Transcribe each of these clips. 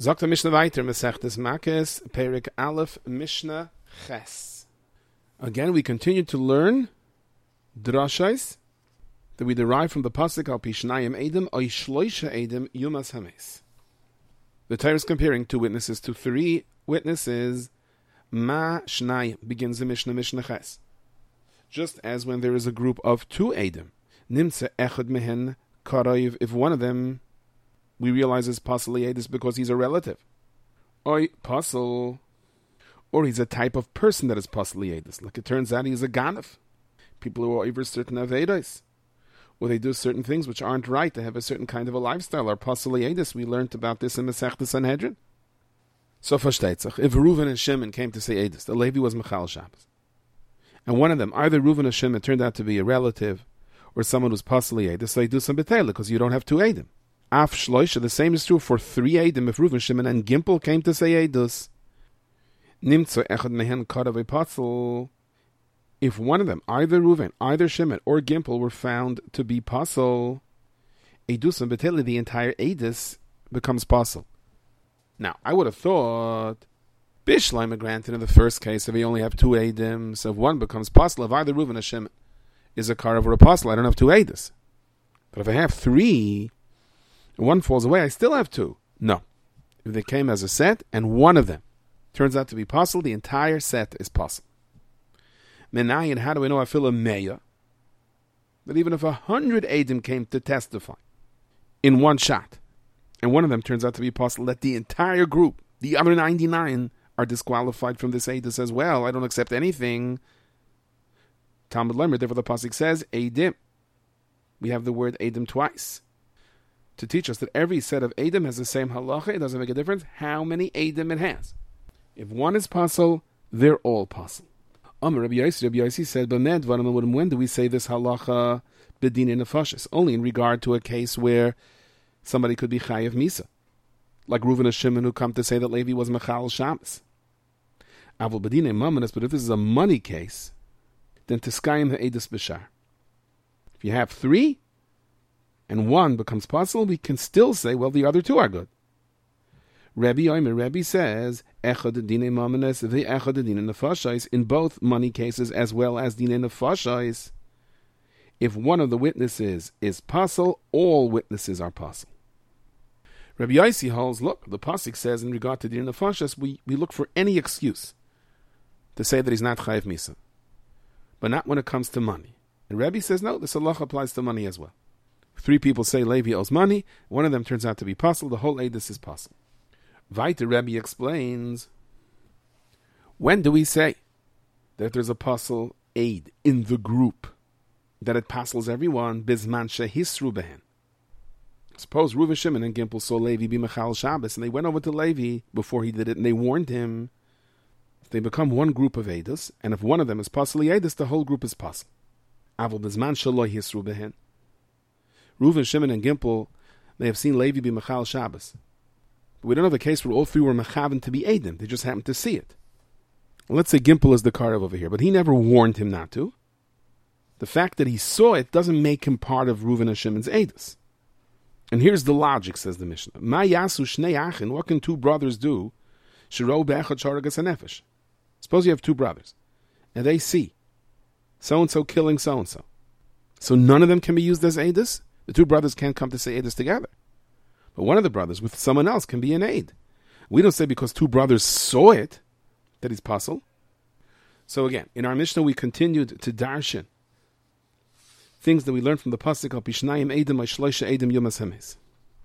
Sagt der Mishnah weiter, Masechtes Makes, Perek Aleph, Mishnah Ches. Again, we continue to learn drashais that we derive from the pasuk Al Pishnayim Edom, Oy Shloisha Edom, Yumas Hames. The Torah is comparing two witnesses to three witnesses. Ma Shnayim begins the Mishnah Ches. Just as when there is a group of two Edom, Nimtze Echad Mehen Karayv, if one of them we realize is Pasal Edis because he's a relative. Oy Pasal, or he's a type of person that is Pasal Edis. Like it turns out he's a Ganef. People who are over certain Avedas, or they do certain things which aren't right, they have a certain kind of a lifestyle, are Pasal Edis. We learned about this in Masechta Sanhedrin. So versteht sich, if Reuven and Shimon came to say Edis, the Levi was Mechal Shabbos. And one of them, either Reuven or Shimon, turned out to be a relative, or someone who's Pasal Edis, so they do some B'teilah, because you don't have two Edim. Af Shloisha, the same is true for three Edim. If Reuven, Shimon, and Gimpel came to say Edus, Nimtzo Echad Mehen Karav Pasal, if one of them, either Reuven, either Shimon, or Gimpel, were found to be Pasal, Edusam B'teilah, the entire Edus becomes Pasal. Now, I would have thought Bishleim granted in the first case, if we only have two Edim, so if one becomes Pasal, if either Reuven or Shimon is a Karav or a Pasal, I don't have two Edus. But if I have three, and one falls away, I still have two. No. If they came as a set, and one of them turns out to be Pasal, the entire set is Pasal. Menayin, how do we know I feel a Meya? That even if 100 Edim came to testify in one shot, and one of them turns out to be Pasal, that the entire group, the other 99, are disqualified from this Edus as well. I don't accept anything. Talmud Lemer, therefore the pasuk says, Edim. We have the word Edim twice, to teach us that every set of Edim has the same halacha. It doesn't make a difference how many Edim it has. If one is Pasal, they're all Pasal. Rabbi Yossi said, when do we say this halacha b'din nefashis? Only in regard to a case where somebody could be chayav misa, like Reuven and Shimon, who come to say that Levi was mechal Shabbos. Avol b'din mamanis, but if this is a money case, then tiskayim ha'edus b'shar. If you have three, and one becomes Pasal, we can still say, well, the other two are good. Rebbe says, Echad dine mamanes, the Echad dine nefashais, in both money cases as well as dine nefashais. If one of the witnesses is Pasal, all witnesses are Pasal. Rabbi Yossi holds, look, the pasuk says in regard to dine nefashais, we look for any excuse to say that he's not chayiv misa, but not when it comes to money. And Rebbe says, no, this halacha applies to money as well. Three people say Levi owes money, one of them turns out to be Pasal, the whole Edus is Pasal. Vaiter Rebbe explains, when do we say that there's a Pasal aid in the group, that it passes everyone, Bizman Shehisru Behen? Suppose Reuven, Shimon, and Gimpel saw Levi be Mechal Shabbos, and they went over to Levi before he did it, and they warned him, if they become one group of Edus, and if one of them is Pasal Edus, the whole group is Pasal. Avol Bizman Shaloi Hisru Behen. Reuven, Shimon, and Gimpel, they have seen Levi be Mechal Shabbos. But we don't have a case where all three were Mechaven to be Edim. They just happened to see it. Well, let's say Gimpel is the Karev over here, but he never warned him not to. The fact that he saw it doesn't make him part of Reuven and Shimon's Edus. And here's the logic, says the Mishnah. Ma yasu shnei achin, what can two brothers do? Shiro be'echad sharagas hanefesh. Suppose you have two brothers, and they see so-and-so killing so-and-so. So none of them can be used as Edus? The two brothers can't come to say Edus together. But one of the brothers with someone else can be an aid. We don't say because two brothers saw it that he's Pasal. So again, in our Mishnah we continued to darshan things that we learned from the pasuk Al Pishnayim Edom Shloisha Edom Yumas Hames.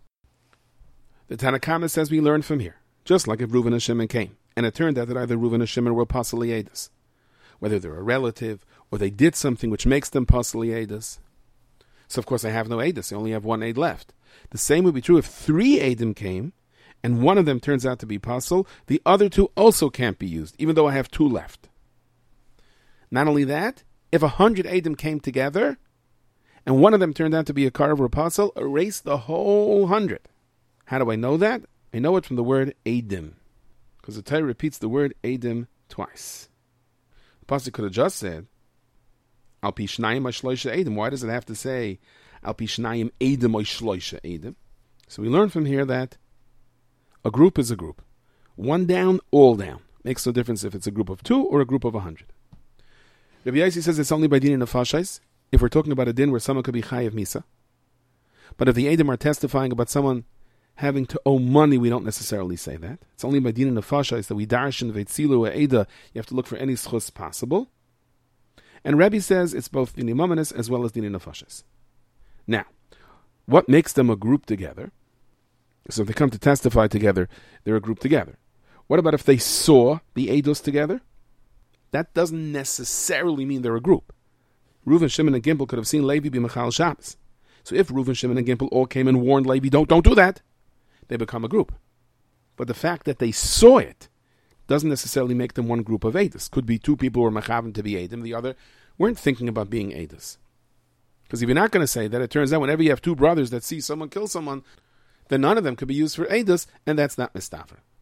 The Tanna Kama says we learned from here, just like if Reuven and Shimon came, and it turned out that either Reuven and Shimon were Pasal Edus, whether they're a relative or they did something which makes them Pasal Edus. So of course I have no Edus, I only have one aid left. The same would be true if three Edim came, and one of them turns out to be Pasal, the other two also can't be used, even though I have two left. Not only that, if 100 Edim came together, and one of them turned out to be a Karev or a Pasal, erase the whole 100. How do I know that? I know it from the word Edim, because the Torah repeats the word Edim twice. The pasuk could have just said, Al pi shnayim shloisha Edim. Why does it have to say Al pi shnayim Edim shloisha Edim? So we learn from here that A group is a group. One down, all down. Makes no difference if it's a group of 2 or a group of 100. Rabbi Yossi says it's only by din nefashos if we're talking about a din where someone could be chayav misa. But if the Edom are testifying about someone having to owe money, we don't necessarily say that. It's only by din nefashos that we darshan veitzilu eda. You have to look for any schus possible. And Rabbi says it's both din mamanis as well as din nefashos. Now, what makes them a group together? So if they come to testify together, they're a group together. What about if they saw the Eidos together? That doesn't necessarily mean they're a group. Reuven, Shimon, and Gimel could have seen Levi be Mechal Shabbos. So if Reuven, Shimon, and Gimel all came and warned Levi, don't do that, they become a group. But the fact that they saw it doesn't necessarily make them one group of Eidos. Could be 2 people who were Mechaven to be Eidim, the other weren't thinking about being Eidos. Because if you're not going to say that, it turns out whenever you have 2 brothers that see someone kill someone, then none of them could be used for Eidos, and that's not mistafer.